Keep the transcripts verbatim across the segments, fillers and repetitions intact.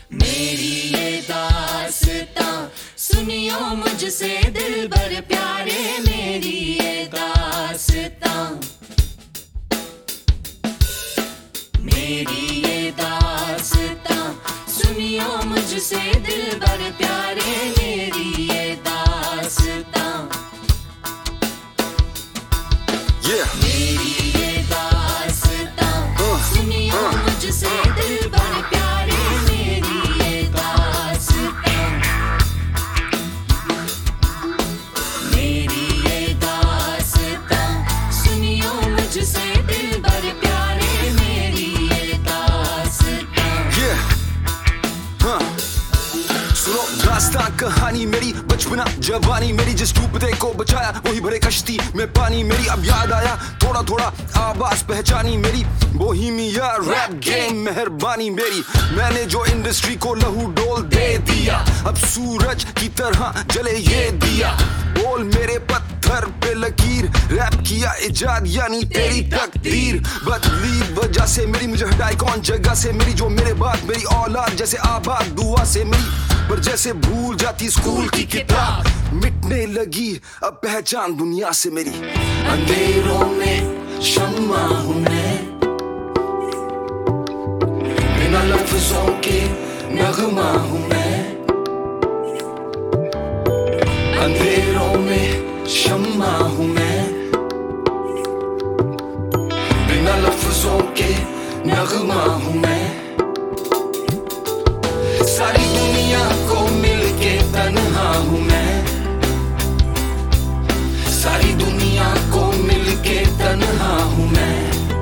मेरी ये दास्तां सुनियो मुझसे दिलबर प्यारे, मेरी ये दास्तां, मेरी ये दास्तां सुनियो मुझसे दिलबर प्यारे, मेरी ये दास्तां, yeah. मेरी ये दास्तां सुनियो मुझसे दिलबर प्यारे, मेरी ये दास्तां, मेरी ये दास्तां सुनियो मुझसे दिलबर प्यारे, मेरी ये दास्तां, Yeah. हाँ. सुनो दास्तां कहानी मेरी, बचपना जवानी मेरी, जिस डूबते को बचाया वही भरे कश्ती में पानी मेरी। अब याद आया थोड़ा थोड़ा आवाज पहचानी मेरी, बोहेमिया रैप गेम मेहरबानी मेरी। मैंने जो इंडस्ट्री को लहू डोल दे दिया, अब सूरज की तरह जले ये दिया। बोल मेरे पत्थर पे लकीर, रैप किया इजाद यानी तेरी तकदीर। बदली वजह से मेरी, मुझे हटाई कौन जगह से मेरी, जो मेरे बाद मेरी औलाद जैसे आबाद दुआ से मेरी। पर जैसे भूल जाती स्कूल की किताब, मिटने लगी अब पहचान दुनिया से मेरी। अंधेरों में शम्मा हूँ मैं, बिना लफ्जों के नगमा हूँ मैं। अंधेरों में शम्मा हूँ मैं, बिना लफ्जों के नगमा हूँ मैं। सारी दुनिया को मिलके तन्हा हूँ मैं, सारी दुनिया को मिलके तन्हा हूँ मैं,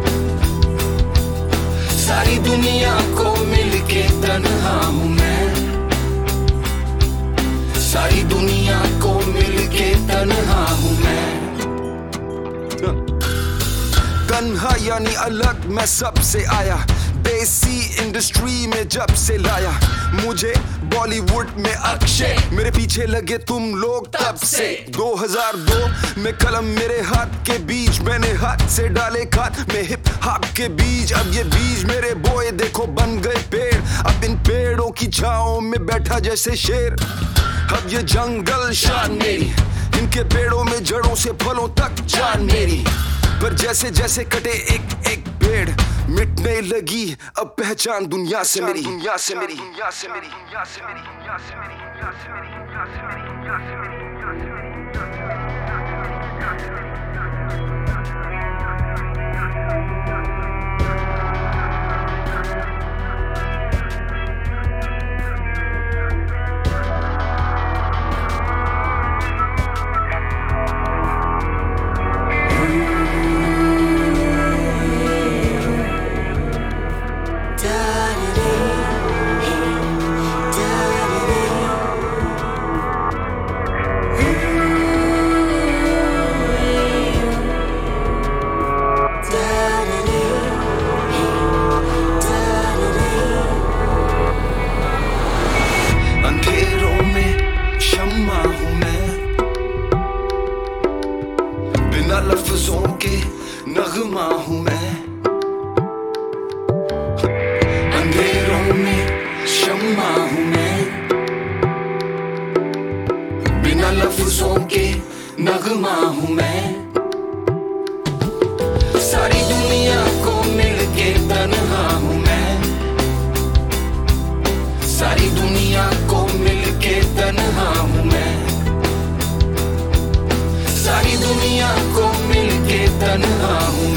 सारी दुनिया को मिलके तन्हा हूँ मैं, सारी दुनिया को मिलके तन्हा हूँ मैं। तन्हा यानी अलग मैं सबसे आया, देसी इंडस्ट्री में जब से लाया मुझे बॉलीवुड में अक्षय, मेरे पीछे लगे तुम लोग तब से। दो हज़ार दो में कलम मेरे हाथ के बीच, मैंने हाथ से डाले खाद में हिप हॉप के बीज। अब ये बीज मेरे बोए देखो बन गए पेड़, अब इन पेड़ों की छाओं में बैठा जैसे शेर। अब ये जंगल शान मेरी, इनके पेड़ों में जड़ों से फलों तक जान मेरी। पर जैसे जैसे कटे एक एक पेड़, मिटने लगी अब पहचान दुनिया से मेरी, दुनिया से मेरी, दुनिया से मेरी, दुनिया से मेरी, दुनिया से मेरी, दुनिया से मेरी, दुनिया से मेरी, दुनिया से मेरी, दुनिया से मेरी। अंधेरों में शम्मा हूँ मैं, बिना लफ्जों के नगमा हूँ मैं। अंधेरों में शम्मा हूँ मैं, बिना लफ्जों के नगमा हूँ मैं। सारी दुनिया को मिलके तन्हा हूँ मैं, सारी दुनिया को मिलके तन्हा हूँ मैं, सारी दुनिया को मिलके तन्हा हूँ